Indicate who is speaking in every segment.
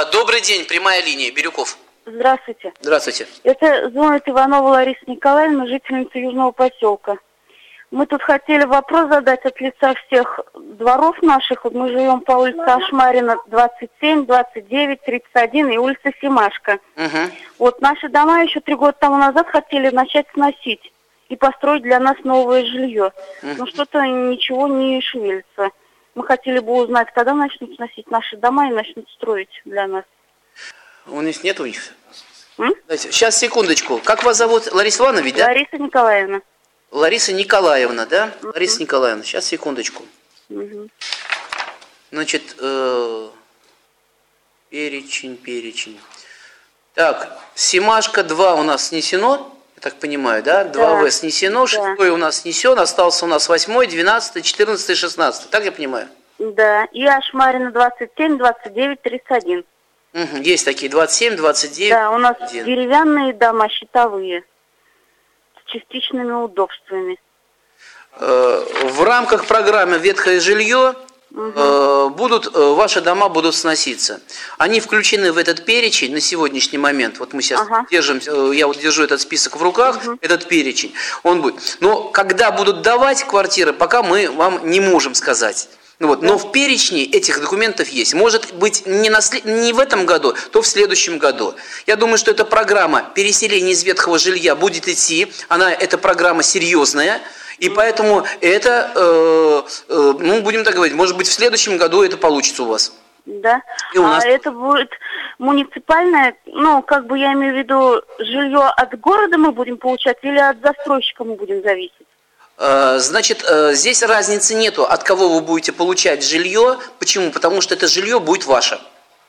Speaker 1: Добрый день, прямая линия, Бирюков.
Speaker 2: Здравствуйте.
Speaker 1: Здравствуйте.
Speaker 2: Это звонит Иванова Лариса Николаевна, жительница Южного поселка. Мы тут хотели вопрос задать от лица всех дворов наших. Вот мы живем по улице Ашмарина, 27, 29, 31 и улица Семашко.
Speaker 1: Угу.
Speaker 2: Вот наши дома еще 3 года тому назад хотели начать сносить и построить для нас новое жилье. Но что-то ничего не шевелится. Мы хотели бы узнать, когда начнут сносить наши дома и начнут строить для нас.
Speaker 1: У них нет у них? Сейчас, секундочку. Как вас зовут? Лариса Ивановна, ведь, да?
Speaker 2: Лариса Николаевна.
Speaker 1: Лариса Николаевна, да? Лариса Николаевна, сейчас, секундочку. Значит, перечень. Так, Семашко 2 у нас снесено, я так понимаю, да? 2В снесено, 6 у нас снесен, остался у нас 8, 12, 14, 16. Так я понимаю?
Speaker 2: Да, и Ашмарина 27, 29, 31.
Speaker 1: Есть такие 27, 29.
Speaker 2: Да, у нас деревянные дома, щитовые, с частичными удобствами.
Speaker 1: В рамках программы «Ветхое жилье» ваши дома будут сноситься. Они включены в этот перечень на сегодняшний момент. Вот мы сейчас держим, я вот держу этот список в руках, этот перечень. Он будет. Но когда будут давать квартиры, пока мы вам не можем сказать. Но в перечне этих документов есть. Может быть, не в этом году, то в следующем году. Я думаю, что эта программа переселения из ветхого жилья будет идти. Эта программа серьезная. И поэтому это, будем так говорить, может быть, в следующем году это получится у вас.
Speaker 2: Да. А это будет муниципальное, я имею в виду, жилье от города мы будем получать или от застройщика мы будем зависеть?
Speaker 1: Значит, здесь разницы нету, от кого вы будете получать жилье. Почему? Потому что это жилье будет ваше.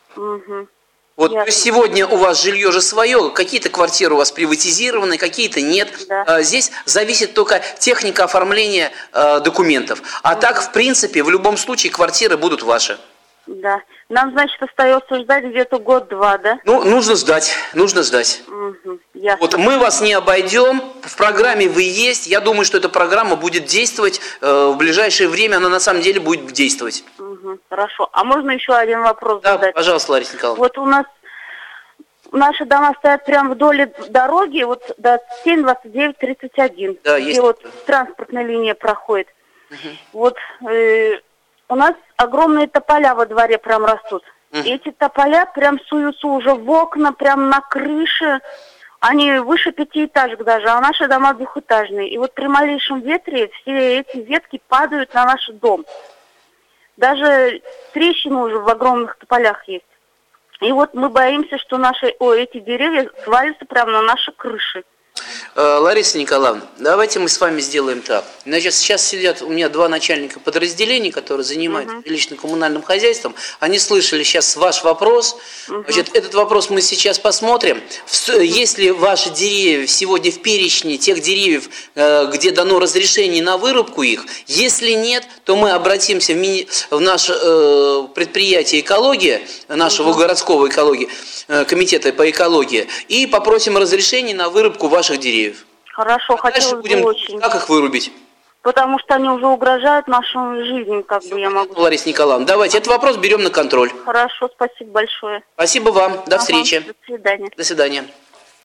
Speaker 1: Вот сегодня у вас жилье же свое, какие-то квартиры у вас приватизированы, какие-то нет. Да. Здесь зависит только техника оформления документов. А так, в принципе, в любом случае квартиры будут ваши.
Speaker 2: Да. Нам, значит, остается ждать где-то год-два, да?
Speaker 1: Нужно ждать. Вот мы вас не обойдем, в программе вы есть. Я думаю, что эта программа будет действовать в ближайшее время, она на самом деле будет действовать.
Speaker 2: Хорошо. А можно еще один вопрос задать?
Speaker 1: Да, пожалуйста, Лариса Николаевна.
Speaker 2: Вот у нас наши дома стоят прямо вдоль дороги, вот 27, 29, 31,
Speaker 1: да,
Speaker 2: где вот транспортная линия проходит. Вот у нас огромные тополя во дворе прям растут. И эти тополя прям суются уже в окна, прям на крыше. Они выше 5 этажек даже, а наши дома двухэтажные. И вот при малейшем ветре все эти ветки падают на наш дом. Даже трещины уже в огромных тополях есть. И вот мы боимся, что эти деревья свалятся прямо на наши крыши.
Speaker 1: Лариса Николаевна, давайте мы с вами сделаем так. Значит, сейчас сидят у меня 2 начальника подразделений, которые занимаются жилищно-коммунальным хозяйством. Они слышали сейчас ваш вопрос. Значит, этот вопрос мы сейчас посмотрим. Если ваши деревья сегодня в перечне тех деревьев, где дано разрешение на вырубку их, если нет, то мы обратимся в наше предприятие «Экология», нашего городского комитета по экологии, и попросим разрешения на вырубку ваших деревьев.
Speaker 2: Хорошо, хотелось бы очень.
Speaker 1: Как их вырубить?
Speaker 2: Потому что они уже угрожают нашей жизни, я могу.
Speaker 1: Лариса Николаевна, давайте этот вопрос берем на контроль.
Speaker 2: Хорошо, спасибо большое.
Speaker 1: Спасибо вам, до встречи.
Speaker 2: До свидания.
Speaker 1: До свидания.